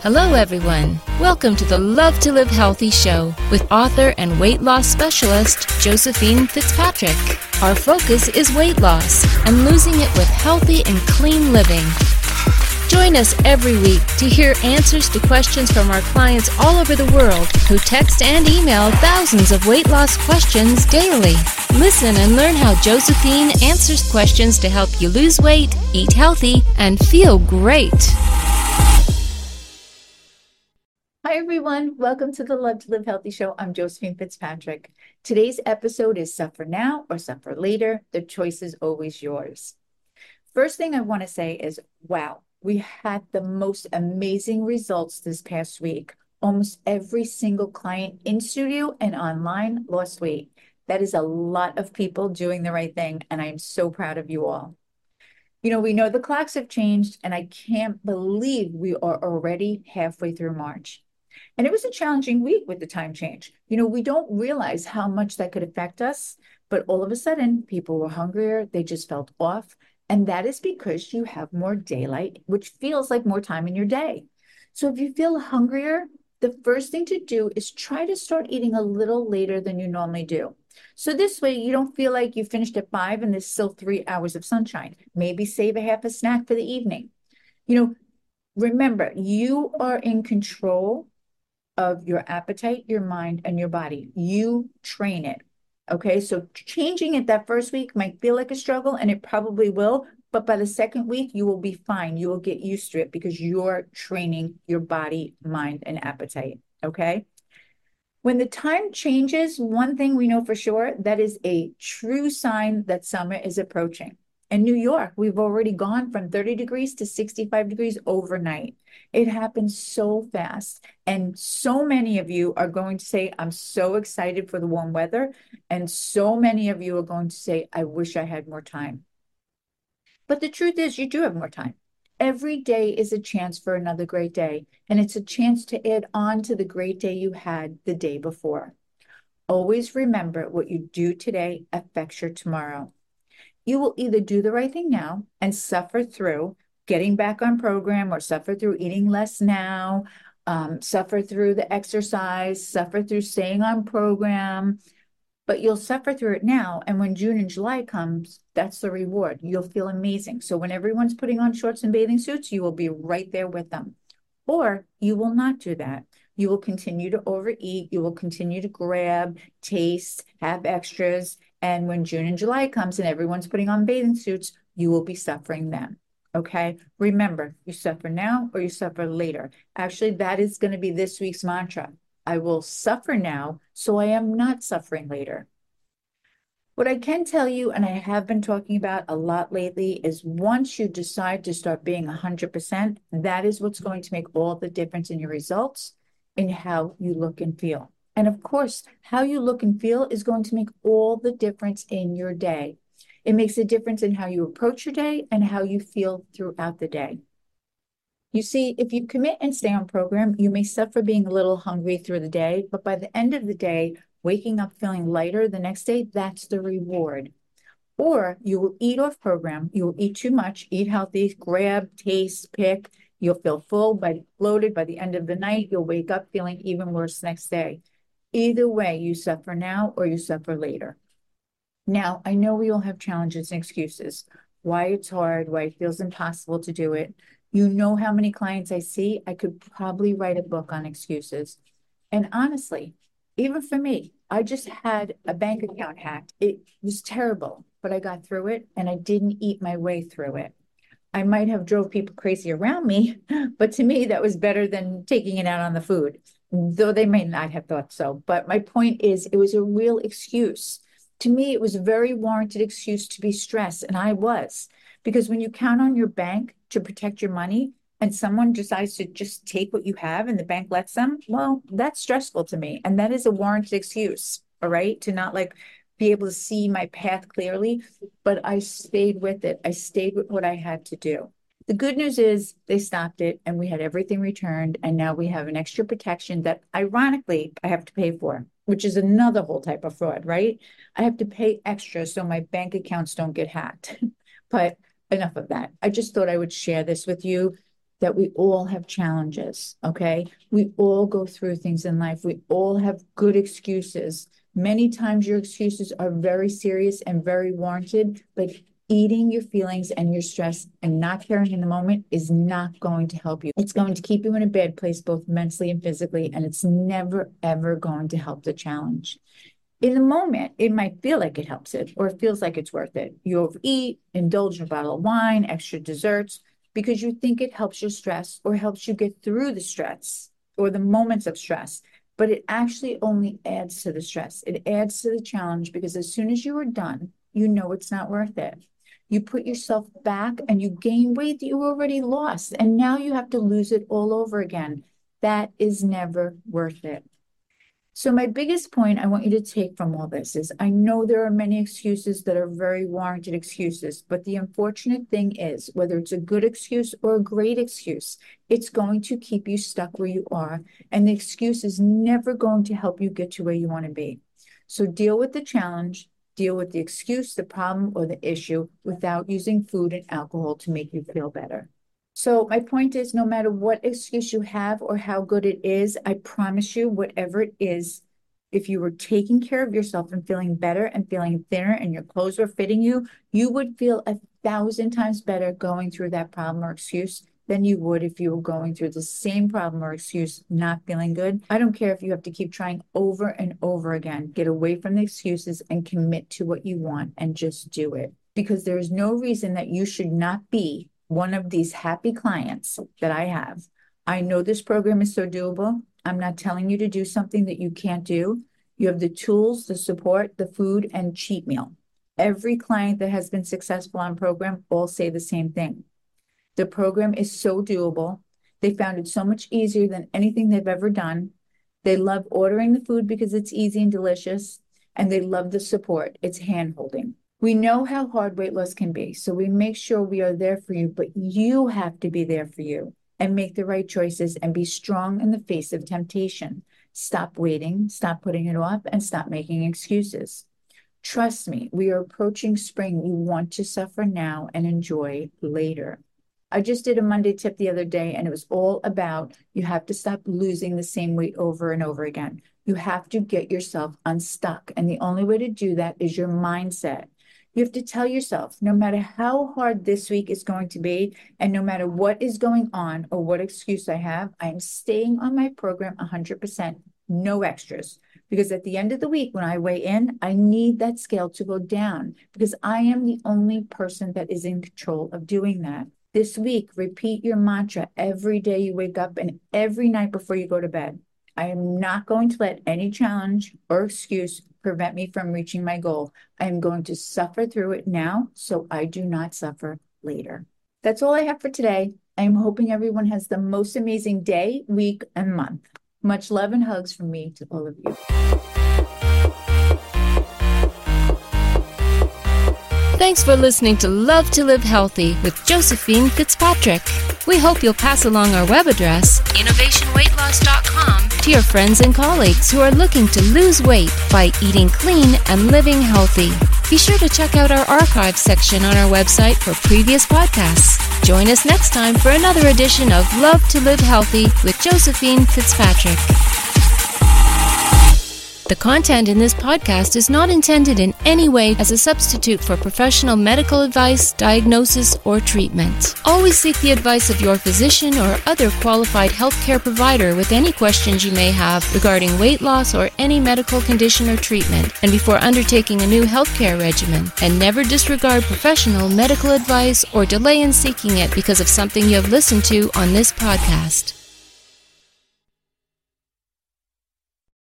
Hello, everyone. Welcome to the Love to Live Healthy show with author and weight loss specialist Josephine Fitzpatrick. Our focus is weight loss and losing it with healthy and clean living. Join us every week to hear answers to questions from our clients all over the world who text and email thousands of weight loss questions daily. Listen and learn how Josephine answers questions to help you lose weight, eat healthy, and feel great. Hi, everyone. Welcome to the Love to Live Healthy show. I'm Josephine Fitzpatrick. Today's episode is Suffer Now or Suffer Later. The choice is always yours. First thing I want to say is, wow, we had the most amazing results this past week. Almost every single client in studio and online lost weight. That is a lot of people doing the right thing, and I am so proud of you all. You know, we know the clocks have changed, and I can't believe we are already halfway through March. And it was a challenging week with the time change. You know, we don't realize how much that could affect us, but all of a sudden, people were hungrier. They just felt off. And that is because you have more daylight, which feels like more time in your day. So if you feel hungrier, the first thing to do is try to start eating a little later than you normally do. So this way, you don't feel like you finished at 5 and there's still 3 hours of sunshine. Maybe save a half a snack for the evening. You know, remember, you are in control of your appetite, your mind, and your body. You train it. Okay, so changing it that first week might feel like a struggle, and it probably will, but by the second week, you will be fine. You will get used to it because you're training your body, mind, and appetite. Okay. When the time changes, one thing we know for sure, that is a true sign that summer is approaching. In New York, we've already gone from 30 degrees to 65 degrees overnight. It happens so fast. And so many of you are going to say, I'm so excited for the warm weather. And so many of you are going to say, I wish I had more time. But the truth is, you do have more time. Every day is a chance for another great day. And it's a chance to add on to the great day you had the day before. Always remember, what you do today affects your tomorrow. You will either do the right thing now and suffer through getting back on program, or suffer through eating less now, suffer through the exercise, suffer through staying on program, but you'll suffer through it now. And when June and July comes, that's the reward. You'll feel amazing. So when everyone's putting on shorts and bathing suits, you will be right there with them. Or you will not do that. You will continue to overeat. You will continue to grab, taste, have extras. And when June and July comes and everyone's putting on bathing suits, you will be suffering then. Okay. Remember, you suffer now or you suffer later. Actually, that is going to be this week's mantra. I will suffer now so I am not suffering later. What I can tell you, and I have been talking about a lot lately, is once you decide to start being 100%, that is what's going to make all the difference in your results, in how you look and feel. And of course, how you look and feel is going to make all the difference in your day. It makes a difference in how you approach your day and how you feel throughout the day. You see, if you commit and stay on program, you may suffer being a little hungry through the day, but by the end of the day, waking up feeling lighter the next day, that's the reward. Or you will eat off program, you will eat too much, eat healthy, grab, taste, pick, you'll feel full, bloated by the end of the night, you'll wake up feeling even worse next day. Either way, you suffer now or you suffer later. Now, I know we all have challenges and excuses, why it's hard, why it feels impossible to do it. You know how many clients I see. I could probably write a book on excuses. And honestly, even for me, I just had a bank account hacked. It was terrible, but I got through it and I didn't eat my way through it. I might have drove people crazy around me, but to me, that was better than taking it out on the food, though they may not have thought so. But my point is, it was a real excuse. To me, it was a very warranted excuse to be stressed, and I was. Because when you count on your bank to protect your money and someone decides to just take what you have and the bank lets them, well, that's stressful to me. And that is a warranted excuse, all right, to not be able to see my path clearly. But I stayed with it. I stayed with what I had to do. The good news is they stopped it and we had everything returned. And now we have an extra protection that ironically I have to pay for, which is another whole type of fraud, right? I have to pay extra so my bank accounts don't get hacked. But enough of that. I just thought I would share this with you. that we all have challenges, okay? We all go through things in life. We all have good excuses. Many times your excuses are very serious and very warranted, but eating your feelings and your stress and not caring in the moment is not going to help you. It's going to keep you in a bad place, both mentally and physically, and it's never, ever going to help the challenge. In the moment, it might feel like it helps it, or it feels like it's worth it. You overeat, indulge in a bottle of wine, extra desserts, because you think it helps your stress or helps you get through the stress or the moments of stress. But it actually only adds to the stress. It adds to the challenge, because as soon as you are done, you know it's not worth it. You put yourself back and you gain weight that you already lost, and now you have to lose it all over again. That is never worth it. So my biggest point I want you to take from all this is, I know there are many excuses that are very warranted excuses, but the unfortunate thing is, whether it's a good excuse or a great excuse, it's going to keep you stuck where you are, and the excuse is never going to help you get to where you want to be. So deal with the challenge, deal with the excuse, the problem, or the issue without using food and alcohol to make you feel better. So my point is, no matter what excuse you have or how good it is, I promise you, whatever it is, if you were taking care of yourself and feeling better and feeling thinner and your clothes were fitting you, you would feel 1,000 times better going through that problem or excuse than you would if you were going through the same problem or excuse, not feeling good. I don't care if you have to keep trying over and over again. Get away from the excuses and commit to what you want and just do it. Because there is no reason that you should not be one of these happy clients that I have. I know this program is so doable. I'm not telling you to do something that you can't do. You have the tools, the support, the food, and cheat meal. Every client that has been successful on program all say the same thing. The program is so doable. They found it so much easier than anything they've ever done. They love ordering the food because it's easy and delicious, and they love the support. It's hand-holding. We know how hard weight loss can be, so we make sure we are there for you, but you have to be there for you and make the right choices and be strong in the face of temptation. Stop waiting, stop putting it off, and stop making excuses. Trust me, we are approaching spring. You want to suffer now and enjoy later. I just did a Monday tip the other day, and it was all about, you have to stop losing the same weight over and over again. You have to get yourself unstuck, and the only way to do that is your mindset. You have to tell yourself, no matter how hard this week is going to be, and no matter what is going on or what excuse I have, I am staying on my program 100%, no extras. Because at the end of the week, when I weigh in, I need that scale to go down, because I am the only person that is in control of doing that. This week, repeat your mantra every day you wake up and every night before you go to bed. I am not going to let any challenge or excuse prevent me from reaching my goal. I am going to suffer through it now so I do not suffer later. That's all I have for today. I am hoping everyone has the most amazing day, week, and month. Much love and hugs from me to all of you. Thanks for listening to Love to Live Healthy with Josephine Fitzpatrick. We hope you'll pass along our web address, innovationweightloss.com, to your friends and colleagues who are looking to lose weight by eating clean and living healthy. Be sure to check out our archives section on our website for previous podcasts. Join us next time for another edition of Love to Live Healthy with Josephine Fitzpatrick. The content in this podcast is not intended in any way as a substitute for professional medical advice, diagnosis, or treatment. Always seek the advice of your physician or other qualified healthcare provider with any questions you may have regarding weight loss or any medical condition or treatment, and before undertaking a new healthcare regimen. And never disregard professional medical advice or delay in seeking it because of something you have listened to on this podcast.